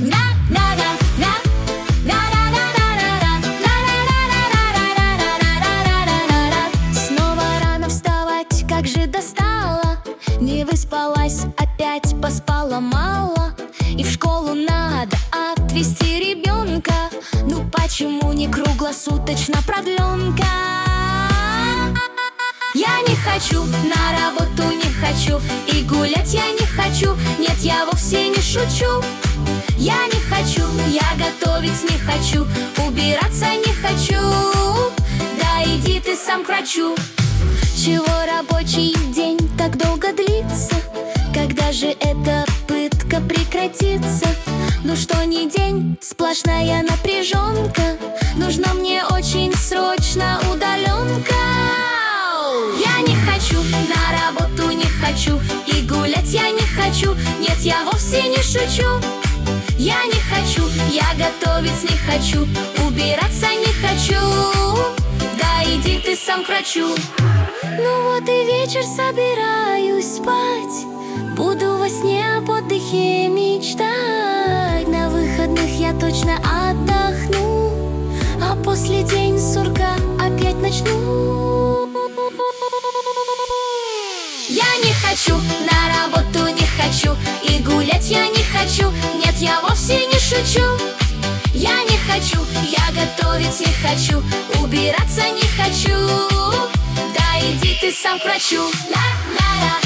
Снова рано вставать, как же достала. Не выспалась, опять поспала мало. И в школу надо отвезти ребенка. Ну почему не круглосуточно продленка? Я не хочу, на работу не хочу, и гулять я не хочу. Нет, я вовсе не шучу. Я не хочу, я готовить не хочу, убираться не хочу. Да иди ты сам к врачу. Чего рабочий день так долго длится? Когда же эта пытка прекратится? Ну что не день, сплошная напряженка. Нужна мне очень срочно удаленка. Я не хочу, на работу не хочу, и гулять я не хочу. Нет, я вовсе не шучу. Я не хочу, я готовить не хочу, убираться не хочу. Да иди ты сам к врачу. Ну вот и вечер, собираюсь спать. Буду во сне об отдыхе мечтать. На выходных я точно отдохну, а после день сурка опять начну. Я не хочу, на работу не хочу, и гулять я не хочу. Нет, я вовсе не шучу. Я не хочу, я готовить не хочу, убираться не хочу. Да иди ты сам к врачу. Ла-ла-ла.